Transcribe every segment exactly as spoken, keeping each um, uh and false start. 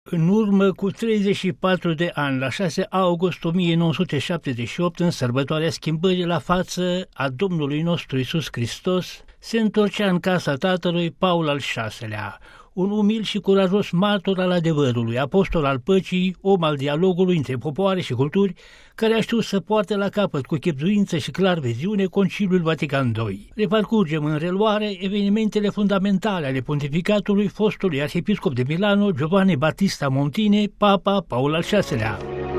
În urmă cu treizeci și patru de ani, la șase august o mie nouă sute șaptezeci și opt, în sărbătoarea schimbării la față a Domnului nostru Iisus Hristos, se întorcea în casa tatălui Paul al șaselea, un umil și curajos martor al adevărului, apostol al păcii, om al dialogului între popoare și culturi, care a știut să poarte la capăt cu chepzuință și clar viziune Conciliul Vatican doi. Reparcurgem în reluare evenimentele fundamentale ale pontificatului fostului arhiepiscop de Milano Giovanni Battista Montini, Papa Paul al șaselea.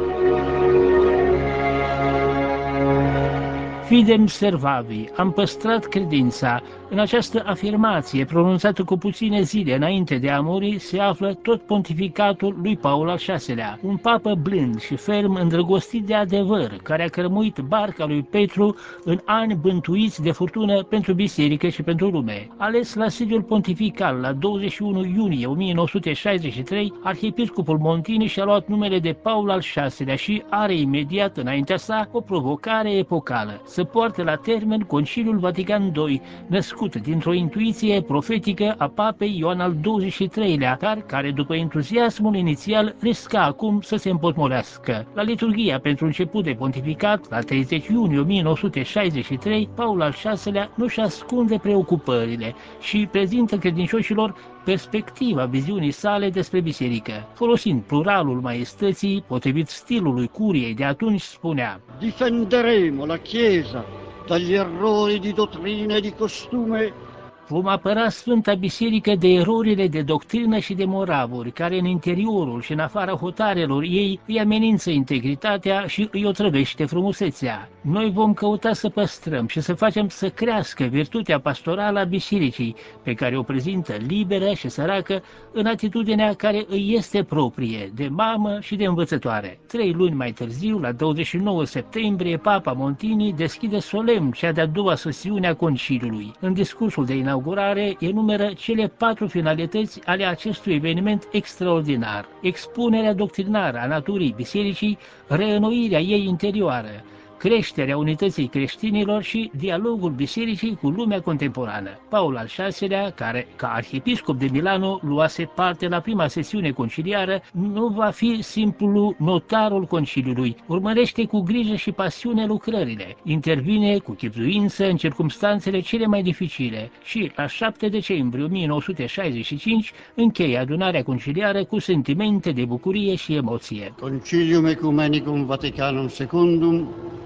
Fidem servavi, am păstrat credința. În această afirmație, pronunțată cu puține zile înainte de a muri, se află tot pontificatul lui Paul al șaselea, un papă blând și ferm îndrăgostit de adevăr, care a cărmuit barca lui Petru în ani bântuiți de furtună pentru biserică și pentru lume. Ales la sediul pontifical la douăzeci și unu iunie o mie nouă sute șaizeci și trei, arhiepiscopul Montini și-a luat numele de Paul al șaselea și are imediat înaintea sa o provocare epocală: să poarte la termen Conciliul Vatican doi, născut dintr-o intuiție profetică a papei Ioan al douăzeci și treilea, dar care după entuziasmul inițial risca acum să se împotmolească. La liturghia pentru început de pontificat, la treizeci iunie o mie nouă sute șaizeci și trei, Paul al șaselea nu-și ascunde preocupările și prezintă credincioșilor perspectiva viziunii sale despre biserică. Folosind pluralul maiestății, potrivit stilului curiei de atunci, spunea: Difenderemo la Chiesa dagli errori di dottrina e di costume. Vom apăra Sfânta Biserică de erorile de doctrină și de moravuri, care în interiorul și în afara hotarelor ei îi amenință integritatea și îi otrăvește frumusețea. Noi vom căuta să păstrăm și să facem să crească virtutea pastorală a bisericii, pe care o prezintă liberă și săracă în atitudinea care îi este proprie, de mamă și de învățătoare. Trei luni mai târziu, la douăzeci și nouă septembrie, Papa Montini deschide solemn cea de-a doua sesiune a Conciliului. În discursul de inaugurare enumeră cele patru finalități ale acestui eveniment extraordinar: expunerea doctrinară a naturii bisericii, reînnoirea ei interioară, creșterea unității creștinilor și dialogul bisericii cu lumea contemporană. Paul al șaselea, care ca arhiepiscop de Milano luase parte la prima sesiune conciliară, nu va fi simplu notarul conciliului. Urmărește cu grijă și pasiune lucrările, intervine cu chibzuință în circumstanțele cele mai dificile și, la șapte decembrie o mie nouă sute șaizeci și cinci, încheie adunarea conciliară cu sentimente de bucurie și emoție. Concilium Ecumenicum Vaticanum Secundum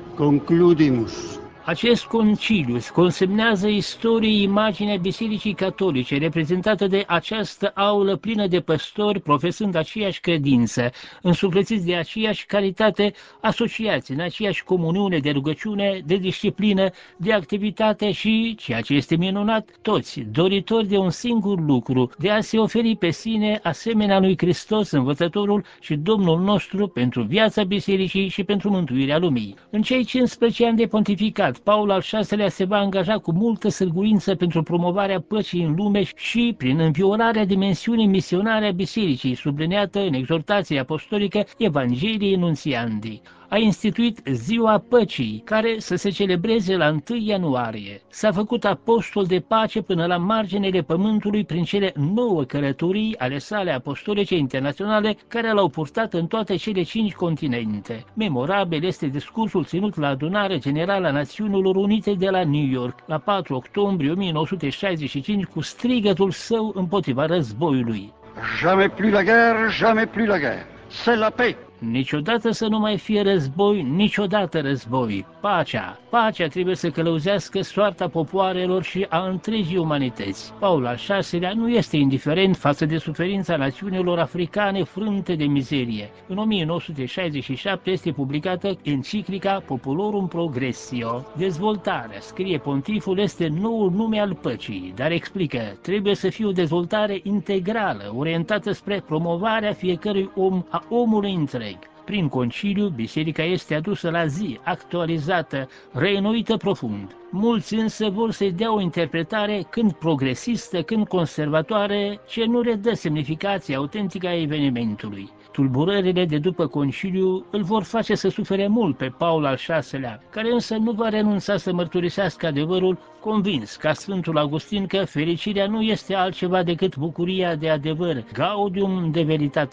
concludimus. Acest conciliu consemnează istoriei imaginea Bisericii Catolice, reprezentată de această aulă plină de păstori profesând aceeași credință, însuflețiți de aceeași caritate, asociați în aceeași comuniune de rugăciune, de disciplină, de activitate și, ceea ce este minunat, toți doritori de un singur lucru: de a se oferi pe sine asemenea lui Hristos, învățătorul și Domnul nostru, pentru viața Bisericii și pentru mântuirea lumii. În cei cincisprezece ani de pontificat, Paul al șaselea se va angaja cu multă sârguință pentru promovarea păcii în lume și prin înviorarea dimensiunii misionare a bisericii, subliniată în exhortația apostolică Evangheliei Nuntiandi. A instituit Ziua Păcii, care să se celebreze la întâi ianuarie. S-a făcut apostol de pace până la marginile pământului prin cele nouă călătorii ale sale apostolice internaționale, care l-au purtat în toate cele cinci continente. Memorabil este discursul ținut la Adunarea Generală a Națiunilor Unite de la New York, la patru octombrie o mie nouă sute șaizeci și cinci, cu strigătul său împotriva războiului: Jamais plus la guerre, jamais plus la guerre. C'est la paix. Niciodată să nu mai fie război, niciodată război. Pacea. Pacea trebuie să călăuzească soarta popoarelor și a întregii umanități. Paul al șaselea nu este indiferent față de suferința națiunilor africane frânte de mizerie. În o mie nouă sute șaizeci și șapte este publicată enciclica Populorum Progressio. Dezvoltarea, scrie pontiful, este noul nume al păcii, dar explică: trebuie să fie o dezvoltare integrală, orientată spre promovarea fiecărui om, a omului întreg. Prin conciliu, biserica este adusă la zi, actualizată, reînnoită profund. Mulți însă vor să-i dea o interpretare când progresistă, când conservatoare, ce nu redă semnificația autentică a evenimentului. Tulburările de după conciliu îl vor face să sufere mult pe Paul al șaselea, care însă nu va renunța să mărturisească adevărul, convins ca Sfântul Augustin că fericirea nu este altceva decât bucuria de adevăr, gaudium de veritate.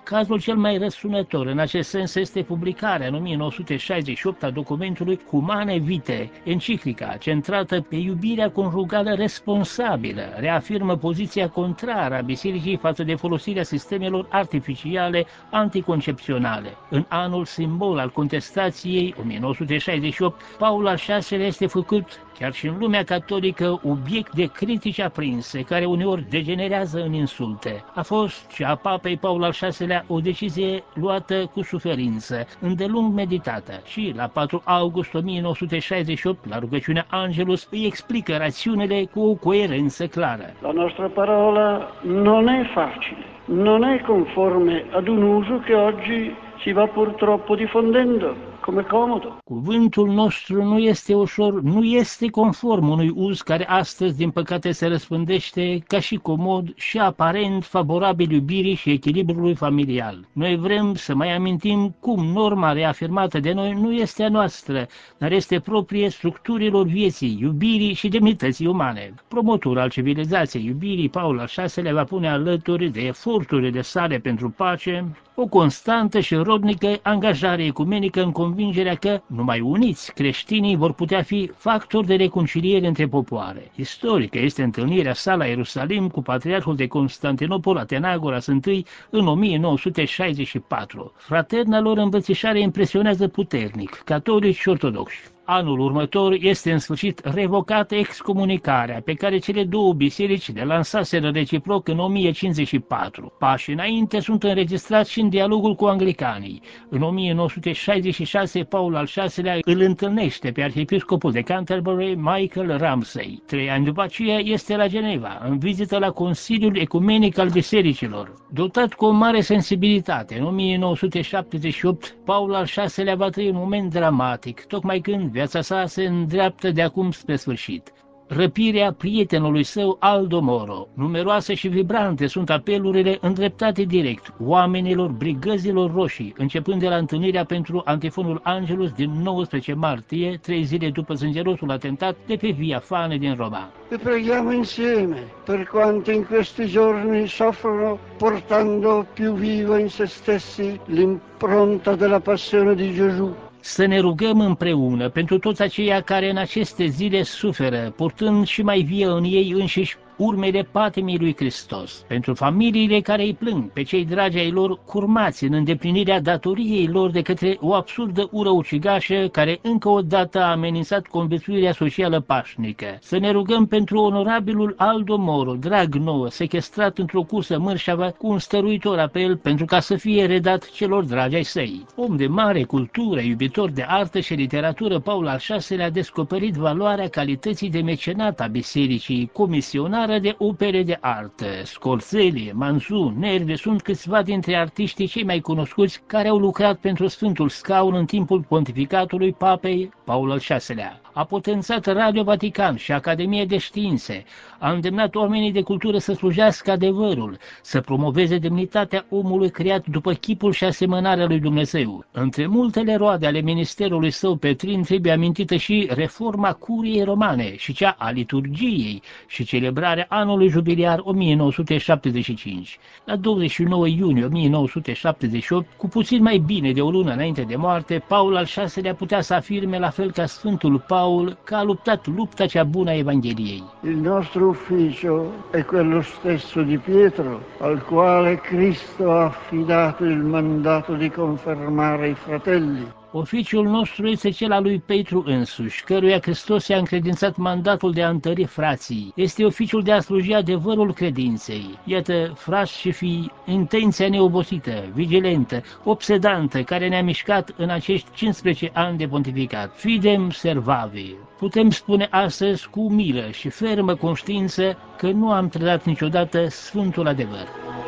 Cazul cel mai răsunător în acest sens este publicarea în o mie nouă sute șaizeci și opt a documentului Humane Vitae, enciclica centrată pe iubirea conjugală responsabilă, reafirmă poziția contrară a Bisericii față de folosirea sistemelor artificiale anticoncepționale. În anul simbol al contestației, o mie nouă sute șaizeci și opt, Paul al șaselea este făcut, chiar și în lumea catolică, obiect de critici aprinse, care uneori degenerează în insulte. A fost și a papei Paul al șaselea o decizie luată cu suferință, îndelung meditată, și la patru august o mie nouă sute șaizeci și opt, la rugăciunea Angelus, îi explică rațiunile cu o coerență clară. La nostra parola non è facile, non è conforme ad un uso che oggi si va purtroppo diffondendo come comodo. Cuvântul nostru nu este ușor, nu este conform unui uz care astăzi, din păcate, se răspândește ca și comod și aparent favorabil iubirii și echilibrului familial. Noi vrem să mai amintim cum norma reafirmată de noi nu este a noastră, dar este proprie structurilor vieții, iubirii și demnității umane. Promotor al civilizației iubirii, Paul al șaselea va pune alături de eforturile sale pentru pace o constantă și rodnică angajare ecumenică în convingerea că, numai uniți, creștinii vor putea fi factori de reconciliere între popoare. Istorică este întâlnirea sa la Ierusalim cu patriarhul de Constantinopol, Atenagoras I, în o mie nouă sute șaizeci și patru. Fraterna lor îmbrățișare impresionează puternic catolici și ortodoxi. Anul următor este în sfârșit revocată excomunicarea pe care cele două biserici le lansaseră reciproc în o mie cincizeci și patru. Pașii înainte sunt înregistrați și în dialogul cu anglicanii. În o mie nouă sute șaizeci și șase, Paul al șaselea îl întâlnește pe arhiepiscopul de Canterbury, Michael Ramsay. Trei ani după aceea este la Geneva, în vizită la Consiliul Ecumenic al Bisericilor. Dotat cu o mare sensibilitate, în o mie nouă sute șaptezeci și opt, Paul al șaselea va trăi un moment dramatic, tocmai când viața sa se îndreaptă de acum spre sfârșit. Răpirea prietenului său Aldo Moro. Numeroase și vibrante sunt apelurile îndreptate direct oamenilor Brigăzilor Roșii, începând de la întâlnirea pentru antifonul Angelus din nouăsprezece martie, trei zile după sângerosul atentat de pe Via Fane din Roma. E preghiamo insieme per quanti in questi giorni soffrono portando più viva in se stessi l'impronta della passione di Gesù. Să ne rugăm împreună pentru toți aceia care în aceste zile suferă, purtând și mai vie în ei înșiși urmele patimii lui Hristos, pentru familiile care îi plâng, pe cei dragi ai lor curmați în îndeplinirea datoriei lor de către o absurdă ură ucigașă care încă o dată a amenințat conviețuirea socială pașnică. Să ne rugăm pentru onorabilul Aldo Moro, drag nouă, sechestrat într-o cursă mărșavă cu un stăruitor apel pentru ca să fie redat celor dragi ai săi. Om de mare cultură, iubitor de artă și literatură, Paul al șaselea a descoperit valoarea calității de mecenat a bisericii, comisionar de opere de artă. Scorțeli, Manzu, Nerve sunt câțiva dintre artiștii cei mai cunoscuți care au lucrat pentru Sfântul Scaun în timpul pontificatului Papei Paul al șaselea. A potențat Radio Vatican și Academia de Științe, a îndemnat oamenii de cultură să slujească adevărul, să promoveze demnitatea omului creat după chipul și asemănarea lui Dumnezeu. Între multele roade ale ministerului său Petrin trebuie amintită și reforma Curiei Romane și cea a liturgiei și celebrarea anului jubiliar o mie nouă sute șaptezeci și cinci. La douăzeci și nouă iunie o mie nouă sute șaptezeci și opt, cu puțin mai bine de o lună înainte de moarte, Paul al șaselea putea să afirme la fel ca Sfântul Paul că a luptat lupta cea bună a Evangheliei. Il nostro ufficio è quello stesso di Pietro, al quale Cristo ha affidato il mandato di confermare i fratelli. Oficiul nostru este cel al lui Petru însuși, căruia Hristos i-a încredințat mandatul de a întări frații. Este oficiul de a sluji adevărul credinței. Iată, frați și fii, intenția neobosită, vigilentă, obsedantă, care ne-a mișcat în acești cincisprezece ani de pontificat. Fidem servavi. Putem spune astăzi cu milă și fermă conștiință că nu am trădat niciodată sfântul adevăr.